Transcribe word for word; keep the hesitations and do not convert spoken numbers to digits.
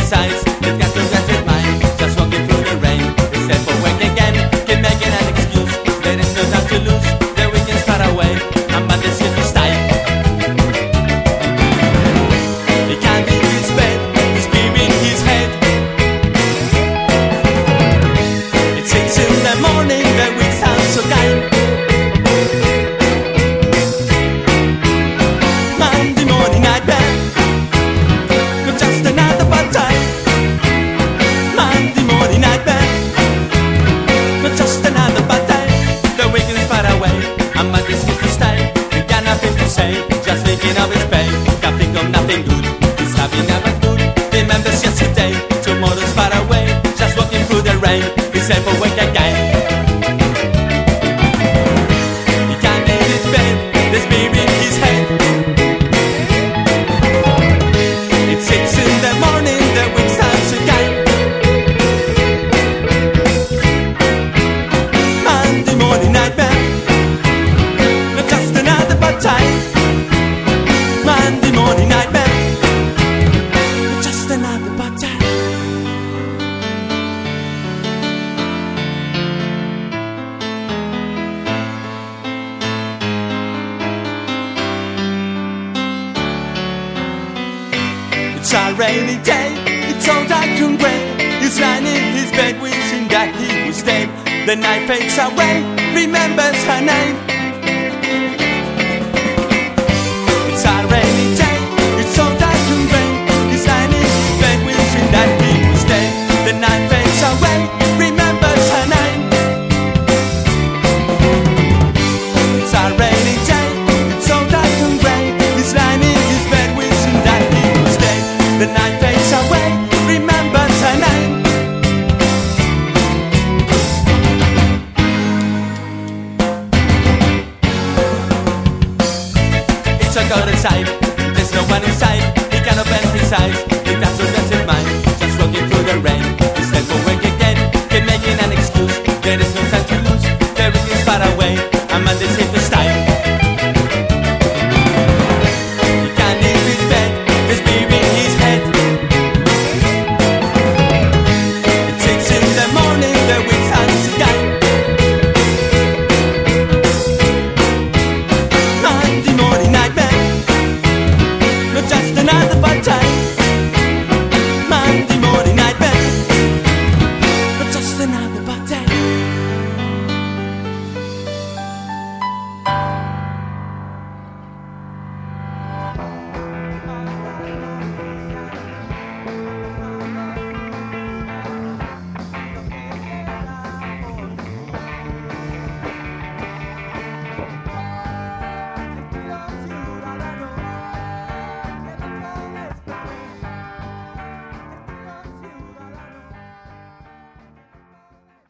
decides he's got to rest his mind, just walking through the rain. Instead for wake again, keep making an excuse. There is no time to lose, the weekend's far away, and Monday's here to stay. He can't leave his bed, he's beaming his head. It's six in the morning, the week sounds so kind. Monday morning I bet, not just another bad time. Monday morning I bet, not just another bad time. The weekend is far away, and Monday's here to stay. He got nothing to say, just thinking of his pain. Can't think of nothing good, he's having a bad mood. Remembers yesterday, tomorrow's far away, just walking through the rain. He's ever wake again. He can't leave his bed, there's baby in his head. It's six in the morning, the week starts again. Monday morning nightmare, not just another bad time. Monday morning nightmare, not just another bad time. It's a rainy day, it's all dark and grey. He's lying in his bed wishing that he would stay. The night fades away, remembers her name.